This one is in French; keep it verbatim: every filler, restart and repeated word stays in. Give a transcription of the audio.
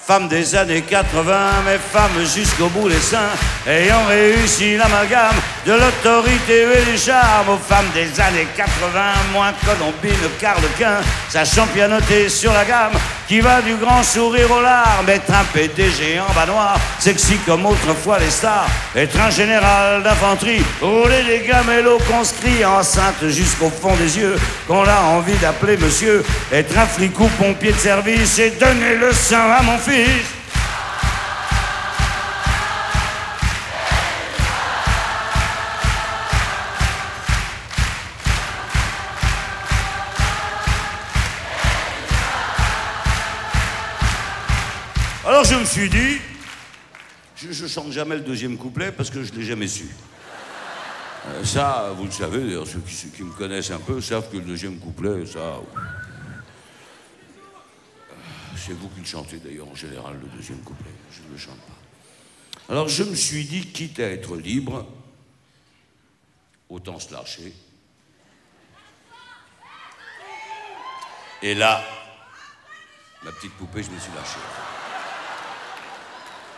Femmes des années quatre-vingts, mais femmes jusqu'au bout des seins, ayant réussi l'amalgame de l'autorité et du charme. Aux femmes des années quatre-vingts, moins Colombine qu'Arlequin, sachant pianoter sur la gamme qui va du grand sourire aux larmes. Être un P D G en bas noir, sexy comme autrefois les stars. Être un général d'infanterie, rouler des gamellos conscrits, enceinte jusqu'au fond des yeux, qu'on a envie d'appeler monsieur. Être un flic ou pompier de service et donner le sein à mon fils. Alors je me suis dit, je, je chante jamais le deuxième couplet parce que je l'ai jamais su. Euh, ça, vous le savez, d'ailleurs, ceux qui, ceux qui me connaissent un peu savent que le deuxième couplet, ça... Euh, c'est vous qui le chantez d'ailleurs en général, le deuxième couplet, je ne le chante pas. Alors je me suis dit, quitte à être libre, autant se lâcher. Et là, ma petite poupée, je me suis lâché.